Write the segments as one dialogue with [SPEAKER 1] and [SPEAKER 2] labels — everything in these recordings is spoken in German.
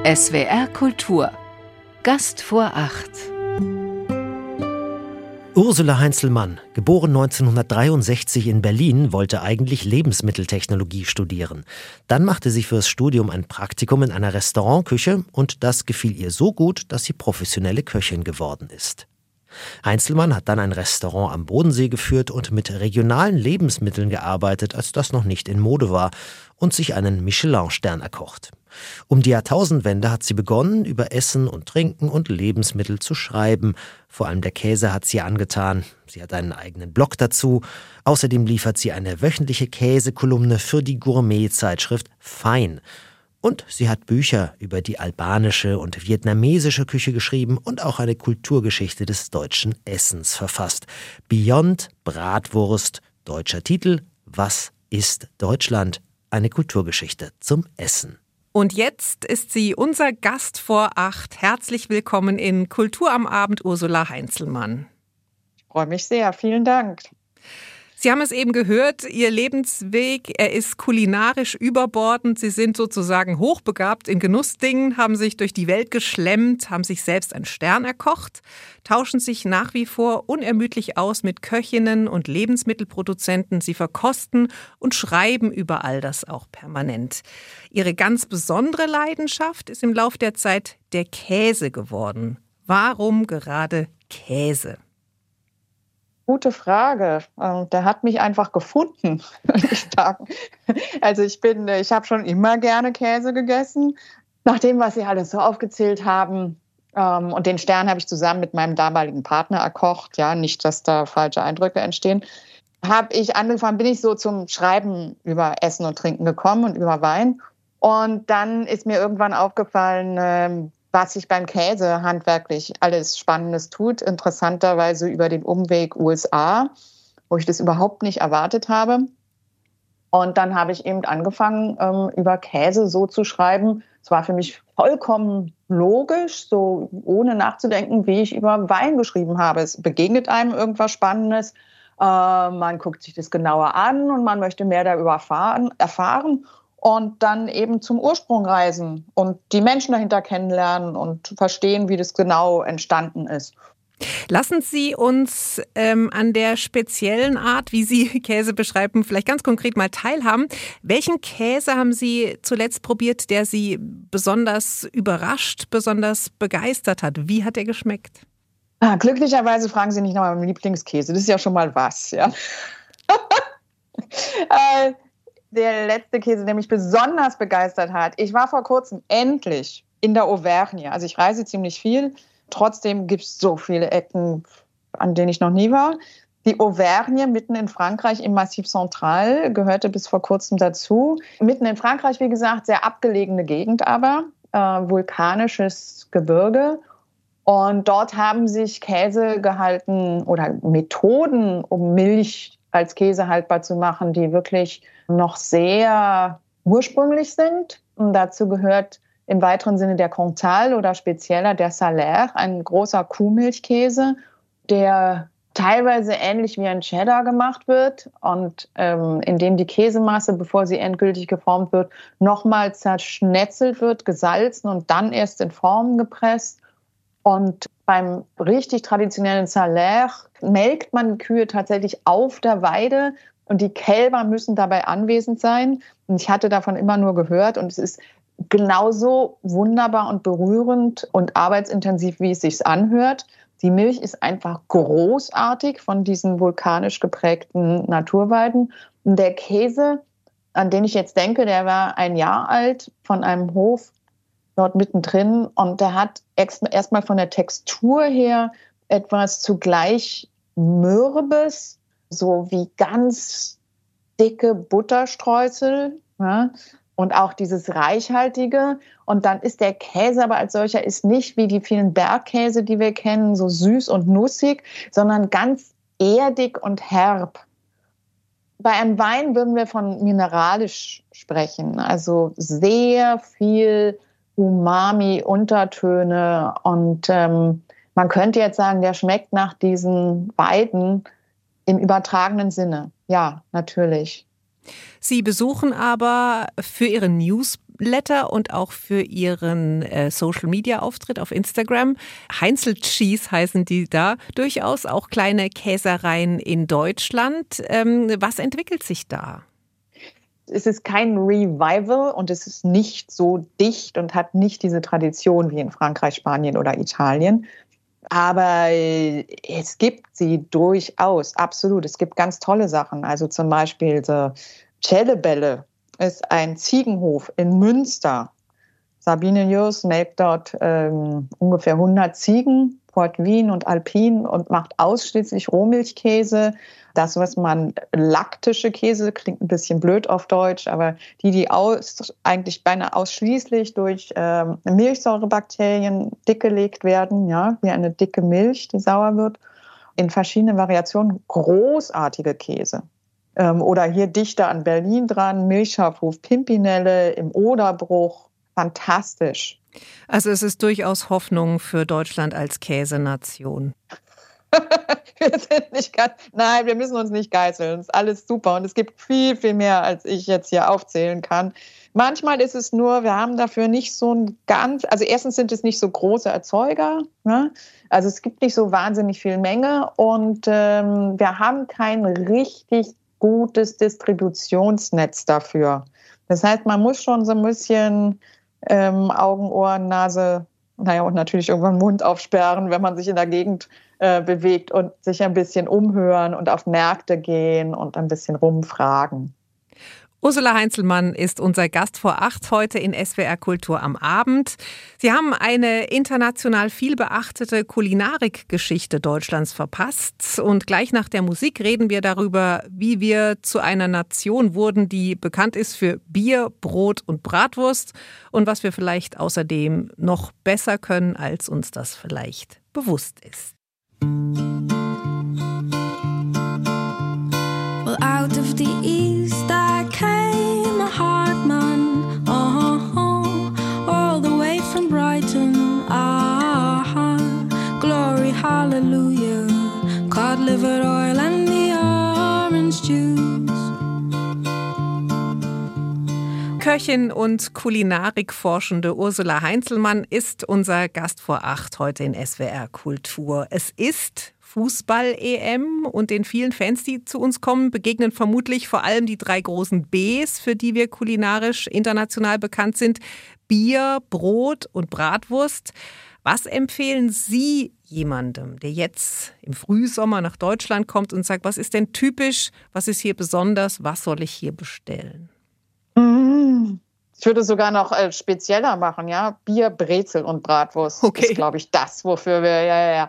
[SPEAKER 1] SWR Kultur. Gast vor Acht.
[SPEAKER 2] Ursula Heinzelmann, geboren 1963 in Berlin, wollte eigentlich Lebensmitteltechnologie studieren. Dann machte sie fürs Studium ein Praktikum in einer Restaurantküche und das gefiel ihr so gut, dass sie professionelle Köchin geworden ist. Heinzelmann hat dann ein Restaurant am Bodensee geführt und mit regionalen Lebensmitteln gearbeitet, als das noch nicht in Mode war, und sich einen Michelin-Stern erkocht. Um die Jahrtausendwende hat sie begonnen, über Essen und Trinken und Lebensmittel zu schreiben. Vor allem der Käse hat sie angetan. Sie hat einen eigenen Blog dazu. Außerdem liefert sie eine wöchentliche Käsekolumne für die Gourmet-Zeitschrift Fein. Und sie hat Bücher über die albanische und vietnamesische Küche geschrieben und auch eine Kulturgeschichte des deutschen Essens verfasst. Beyond Bratwurst, deutscher Titel: Was ist Deutschland? Eine Kulturgeschichte zum Essen.
[SPEAKER 3] Und jetzt ist sie unser Gast vor Acht. Herzlich willkommen in Kultur am Abend, Ursula Heinzelmann.
[SPEAKER 4] Ich freue mich sehr. Vielen Dank.
[SPEAKER 3] Sie haben es eben gehört, Ihr Lebensweg, er ist kulinarisch überbordend. Sie sind sozusagen hochbegabt in Genussdingen, haben sich durch die Welt geschlemmt, haben sich selbst einen Stern erkocht, tauschen sich nach wie vor unermüdlich aus mit Köchinnen und Lebensmittelproduzenten. Sie verkosten und schreiben über all das auch permanent. Ihre ganz besondere Leidenschaft ist im Lauf der Zeit der Käse geworden. Warum gerade Käse?
[SPEAKER 4] Gute Frage. Der hat mich einfach gefunden, würde ich sagen. Also ich habe schon immer gerne Käse gegessen. Nach dem, was Sie alles so aufgezählt haben, und den Stern habe ich zusammen mit meinem damaligen Partner erkocht, ja, nicht, dass da falsche Eindrücke entstehen, bin ich so zum Schreiben über Essen und Trinken gekommen und über Wein. Und dann ist mir irgendwann aufgefallen, was sich beim Käse handwerklich alles Spannendes tut. Interessanterweise über den Umweg USA, wo ich das überhaupt nicht erwartet habe. Und dann habe ich eben angefangen, über Käse so zu schreiben. Es war für mich vollkommen logisch, so ohne nachzudenken, wie ich über Wein geschrieben habe. Es begegnet einem irgendwas Spannendes. Man guckt sich das genauer an und man möchte mehr darüber erfahren. Und dann eben zum Ursprung reisen und die Menschen dahinter kennenlernen und verstehen, wie das genau entstanden ist.
[SPEAKER 3] Lassen Sie uns an der speziellen Art, wie Sie Käse beschreiben, vielleicht ganz konkret mal teilhaben. Welchen Käse haben Sie zuletzt probiert, der Sie besonders überrascht, besonders begeistert hat? Wie hat er geschmeckt?
[SPEAKER 4] Glücklicherweise fragen Sie nicht nach meinem Lieblingskäse. Das ist ja schon mal was, ja. Der letzte Käse, der mich besonders begeistert hat. Ich war vor kurzem endlich in der Auvergne. Also ich reise ziemlich viel. Trotzdem gibt es so viele Ecken, an denen ich noch nie war. Die Auvergne mitten in Frankreich im Massif Central gehörte bis vor kurzem dazu. Mitten in Frankreich, wie gesagt, sehr abgelegene Gegend aber, vulkanisches Gebirge. Und dort haben sich Käse gehalten oder Methoden, um Milch als Käse haltbar zu machen, die wirklich noch sehr ursprünglich sind. Und dazu gehört im weiteren Sinne der Cantal oder spezieller der Salers, ein großer Kuhmilchkäse, der teilweise ähnlich wie ein Cheddar gemacht wird und in dem die Käsemasse, bevor sie endgültig geformt wird, nochmal zerschnetzelt wird, gesalzen und dann erst in Formen gepresst. Und beim richtig traditionellen Salers melkt man die Kühe tatsächlich auf der Weide und die Kälber müssen dabei anwesend sein. Und ich hatte davon immer nur gehört und es ist genauso wunderbar und berührend und arbeitsintensiv, wie es sich anhört. Die Milch ist einfach großartig von diesen vulkanisch geprägten Naturweiden. Und der Käse, an den ich jetzt denke, der war 1 Jahr alt von einem Hof dort mittendrin und der hat erstmal von der Textur her etwas zugleich Mürbes, so wie ganz dicke Butterstreusel, ja, und auch dieses Reichhaltige. Und dann ist der Käse aber als solcher ist nicht wie die vielen Bergkäse, die wir kennen, so süß und nussig, sondern ganz erdig und herb. Bei einem Wein würden wir von mineralisch sprechen, also sehr viel Umami-Untertöne und man könnte jetzt sagen, der schmeckt nach diesen Weiden im übertragenen Sinne. Ja, natürlich.
[SPEAKER 3] Sie besuchen aber für Ihre Newsletter und auch für Ihren Social-Media-Auftritt auf Instagram. Heinzel Cheese heißen die da. Durchaus auch kleine Käsereien in Deutschland. Was entwickelt sich da?
[SPEAKER 4] Es ist kein Revival und es ist nicht so dicht und hat nicht diese Tradition wie in Frankreich, Spanien oder Italien. Aber es gibt sie durchaus, absolut. Es gibt ganz tolle Sachen. Also zum Beispiel so Cellebelle ist ein Ziegenhof in Münster. Sabine Jörs melkt dort ungefähr 100 Ziegen, Port Wien und Alpin und macht ausschließlich Rohmilchkäse. Das, was man laktische Käse, klingt ein bisschen blöd auf Deutsch, aber die eigentlich beinahe ausschließlich durch Milchsäurebakterien dickgelegt werden, ja, wie eine dicke Milch, die sauer wird, in verschiedenen Variationen, großartige Käse. Oder hier dichter an Berlin dran, Milchschafhof Pimpinelle im Oderbruch, fantastisch.
[SPEAKER 3] Also es ist durchaus Hoffnung für Deutschland als Käsenation.
[SPEAKER 4] Wir sind nicht nein, wir müssen uns nicht geißeln. Es ist alles super und es gibt viel, viel mehr, als ich jetzt hier aufzählen kann. Manchmal ist es nur, wir haben dafür nicht so also erstens sind es nicht so große Erzeuger, ne? Also es gibt nicht so wahnsinnig viel Menge und wir haben kein richtig gutes Distributionsnetz dafür. Das heißt, man muss schon so ein bisschen Augen, Ohren, Nase, und natürlich irgendwann Mund aufsperren, wenn man sich in der Gegend bewegt und sich ein bisschen umhören und auf Märkte gehen und ein bisschen rumfragen.
[SPEAKER 3] Ursula Heinzelmann ist unser Gast vor 8 heute in SWR Kultur am Abend. Sie haben eine international viel beachtete Kulinarikgeschichte Deutschlands verpasst. Und gleich nach der Musik reden wir darüber, wie wir zu einer Nation wurden, die bekannt ist für Bier, Brot und Bratwurst und was wir vielleicht außerdem noch besser können, als uns das vielleicht bewusst ist.
[SPEAKER 5] Well, out of the east I came, a hard man, all the way from Brighton, glory, hallelujah, cod liver oil and the orange juice.
[SPEAKER 3] Köchin und Kulinarikforschende Ursula Heinzelmann ist unser Gast vor 8 heute in SWR Kultur. Es ist Fußball-EM und den vielen Fans, die zu uns kommen, begegnen vermutlich vor allem die 3 großen Bs, für die wir kulinarisch international bekannt sind: Bier, Brot und Bratwurst. Was empfehlen Sie jemandem, der jetzt im Frühsommer nach Deutschland kommt und sagt, was ist denn typisch, was ist hier besonders, was soll ich hier bestellen?
[SPEAKER 4] Ich würde es sogar noch spezieller machen, ja. Bier, Brezel und Bratwurst. Okay. Ist, glaube ich, das, wofür wir,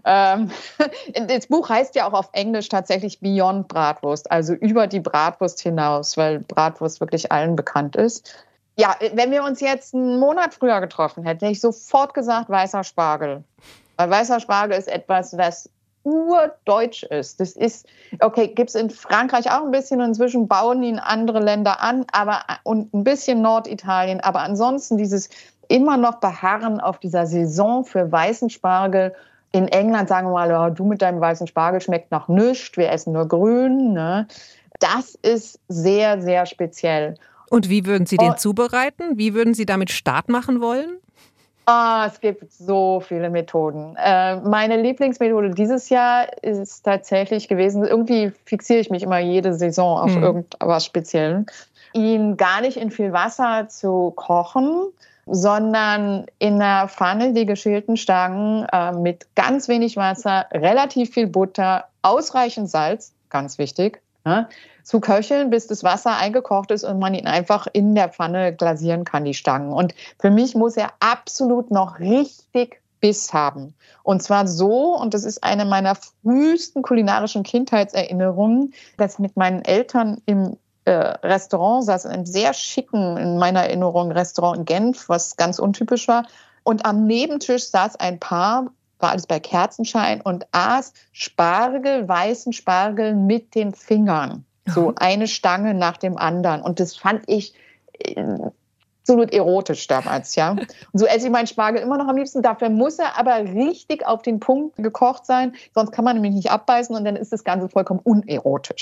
[SPEAKER 4] das Buch heißt ja auch auf Englisch tatsächlich Beyond Bratwurst, also über die Bratwurst hinaus, weil Bratwurst wirklich allen bekannt ist. Ja, wenn wir uns jetzt einen Monat früher getroffen hätten, hätte ich sofort gesagt weißer Spargel. Weil weißer Spargel ist etwas, das urdeutsch ist. Das ist, okay, gibt es in Frankreich auch ein bisschen, inzwischen bauen ihn andere Länder an, und ein bisschen Norditalien, aber ansonsten dieses immer noch Beharren auf dieser Saison für weißen Spargel. In England sagen wir mal, oh, du mit deinem weißen Spargel schmeckt nach nichts, wir essen nur grün. Ne? Das ist sehr, sehr speziell.
[SPEAKER 3] Und wie würden Sie den zubereiten? Wie würden Sie damit Start machen wollen?
[SPEAKER 4] Es gibt so viele Methoden. Meine Lieblingsmethode dieses Jahr ist tatsächlich gewesen, irgendwie fixiere ich mich immer jede Saison auf irgendwas Spezielles, ihn gar nicht in viel Wasser zu kochen, sondern in einer Pfanne die geschälten Stangen mit ganz wenig Wasser, relativ viel Butter, ausreichend Salz, ganz wichtig, zu köcheln, bis das Wasser eingekocht ist und man ihn einfach in der Pfanne glasieren kann, die Stangen. Und für mich muss er absolut noch richtig Biss haben. Und zwar so, und das ist eine meiner frühesten kulinarischen Kindheitserinnerungen, dass ich mit meinen Eltern im Restaurant saß, in einem sehr schicken, in meiner Erinnerung, Restaurant in Genf, was ganz untypisch war. Und am Nebentisch saß ein Paar, war alles bei Kerzenschein, und aß Spargel, weißen Spargel mit den Fingern. So eine Stange nach dem anderen. Und das fand ich absolut erotisch damals, ja. Und so esse ich meinen Spargel immer noch am liebsten. Dafür muss er aber richtig auf den Punkt gekocht sein, sonst kann man nämlich nicht abbeißen und dann ist das Ganze vollkommen unerotisch.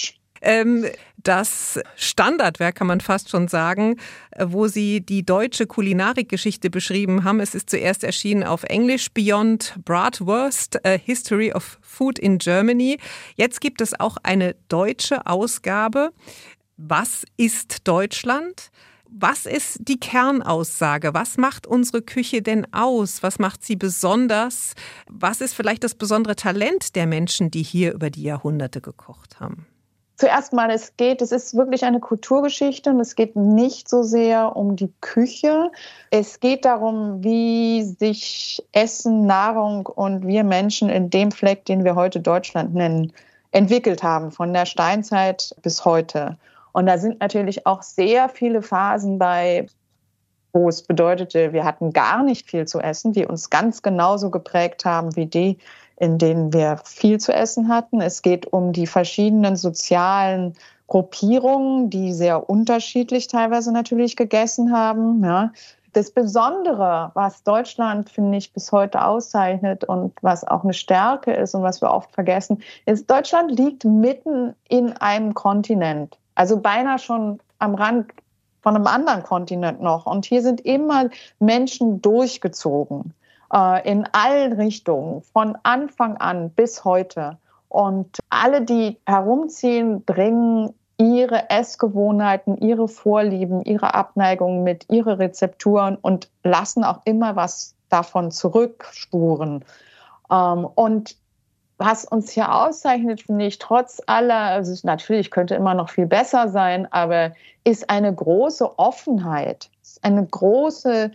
[SPEAKER 3] Das Standardwerk, kann man fast schon sagen, wo Sie die deutsche Kulinarikgeschichte beschrieben haben. Es ist zuerst erschienen auf Englisch, Beyond Bratwurst, A History of Food in Germany. Jetzt gibt es auch eine deutsche Ausgabe. Was ist Deutschland? Was ist die Kernaussage? Was macht unsere Küche denn aus? Was macht sie besonders? Was ist vielleicht das besondere Talent der Menschen, die hier über die Jahrhunderte gekocht haben?
[SPEAKER 4] Zuerst mal, es ist wirklich eine Kulturgeschichte und es geht nicht so sehr um die Küche. Es geht darum, wie sich Essen, Nahrung und wir Menschen in dem Fleck, den wir heute Deutschland nennen, entwickelt haben, von der Steinzeit bis heute. Und da sind natürlich auch sehr viele Phasen bei, wo es bedeutete, wir hatten gar nicht viel zu essen, die uns ganz genauso geprägt haben wie die, in denen wir viel zu essen hatten. Es geht um die verschiedenen sozialen Gruppierungen, die sehr unterschiedlich teilweise natürlich gegessen haben. Ja. Das Besondere, was Deutschland, finde ich, bis heute auszeichnet und was auch eine Stärke ist und was wir oft vergessen, ist, Deutschland liegt mitten in einem Kontinent. Also beinahe schon am Rand von einem anderen Kontinent noch. Und hier sind immer Menschen durchgezogen, in allen Richtungen, von Anfang an bis heute. Und alle, die herumziehen, bringen ihre Essgewohnheiten, ihre Vorlieben, ihre Abneigungen mit, ihre Rezepturen und lassen auch immer was davon zurückspuren. Und was uns hier auszeichnet, finde ich, trotz aller, also natürlich könnte immer noch viel besser sein, aber ist eine große Offenheit, eine große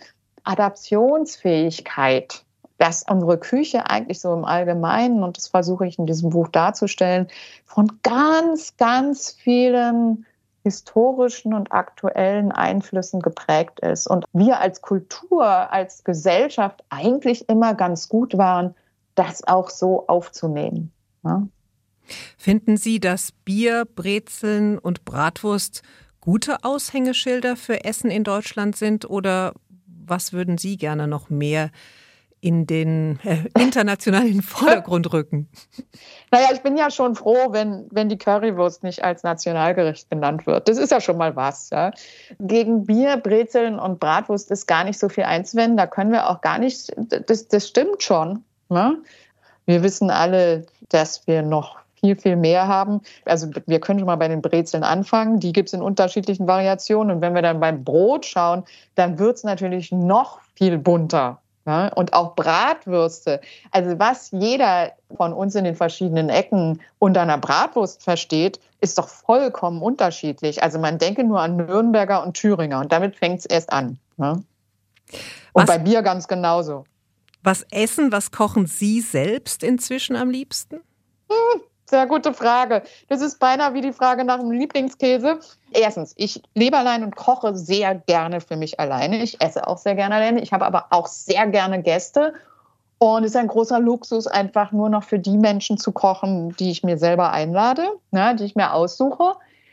[SPEAKER 4] Adaptionsfähigkeit, dass unsere Küche eigentlich so im Allgemeinen, und das versuche ich in diesem Buch darzustellen, von ganz, ganz vielen historischen und aktuellen Einflüssen geprägt ist. Und wir als Kultur, als Gesellschaft eigentlich immer ganz gut waren, das auch so aufzunehmen. Ja.
[SPEAKER 3] Finden Sie, dass Bier, Brezeln und Bratwurst gute Aushängeschilder für Essen in Deutschland sind? Oder was würden Sie gerne noch mehr in den internationalen Vordergrund rücken?
[SPEAKER 4] Naja, ich bin ja schon froh, wenn die Currywurst nicht als Nationalgericht genannt wird. Das ist ja schon mal was. Ja. Gegen Bier, Brezeln und Bratwurst ist gar nicht so viel einzuwenden. Da können wir auch gar nicht, das stimmt schon. Ne? Wir wissen alle, dass wir noch viel, viel mehr haben. Also wir können schon mal bei den Brezeln anfangen. Die gibt es in unterschiedlichen Variationen. Und wenn wir dann beim Brot schauen, dann wird es natürlich noch viel bunter. Ja? Und auch Bratwürste. Also was jeder von uns in den verschiedenen Ecken unter einer Bratwurst versteht, ist doch vollkommen unterschiedlich. Also man denke nur an Nürnberger und Thüringer. Und damit fängt es erst an. Ne? Und bei Bier ganz genauso.
[SPEAKER 3] Was kochen Sie selbst inzwischen am liebsten?
[SPEAKER 4] Sehr gute Frage. Das ist beinahe wie die Frage nach dem Lieblingskäse. Erstens, ich lebe allein und koche sehr gerne für mich alleine. Ich esse auch sehr gerne alleine. Ich habe aber auch sehr gerne Gäste. Und es ist ein großer Luxus, einfach nur noch für die Menschen zu kochen, die ich mir selber einlade, ne, die ich mir aussuche.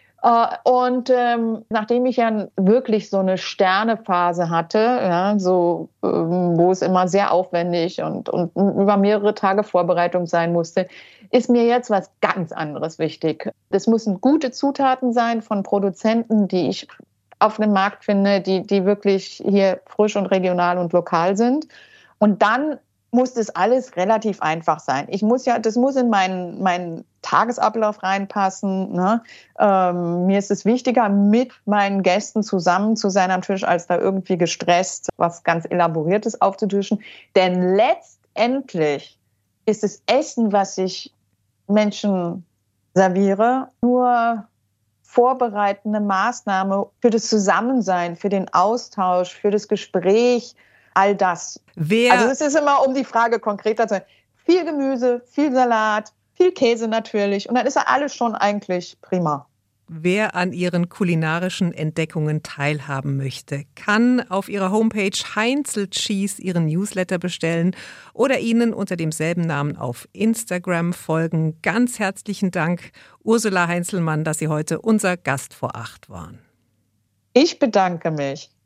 [SPEAKER 4] Und nachdem ich ja wirklich so eine Sternephase hatte, ja, so, wo es immer sehr aufwendig und über mehrere Tage Vorbereitung sein musste, ist mir jetzt was ganz anderes wichtig. Das müssen gute Zutaten sein von Produzenten, die ich auf dem Markt finde, die wirklich hier frisch und regional und lokal sind. Und dann muss das alles relativ einfach sein. Das muss in meinen Tagesablauf reinpassen. Ne? Mir ist es wichtiger, mit meinen Gästen zusammen zu sein am Tisch, als da irgendwie gestresst was ganz Elaboriertes aufzutischen. Denn letztendlich ist das Essen, was ich Menschen serviere, nur vorbereitende Maßnahme für das Zusammensein, für den Austausch, für das Gespräch, all das. Also es ist immer, um die Frage konkreter zu sein, viel Gemüse, viel Salat, viel Käse natürlich und dann ist ja alles schon eigentlich prima.
[SPEAKER 3] Wer an Ihren kulinarischen Entdeckungen teilhaben möchte, kann auf ihrer Homepage Heinzel Cheese ihren Newsletter bestellen oder Ihnen unter demselben Namen auf Instagram folgen. Ganz herzlichen Dank, Ursula Heinzelmann, dass Sie heute unser Gast vor 8 waren.
[SPEAKER 4] Ich bedanke mich.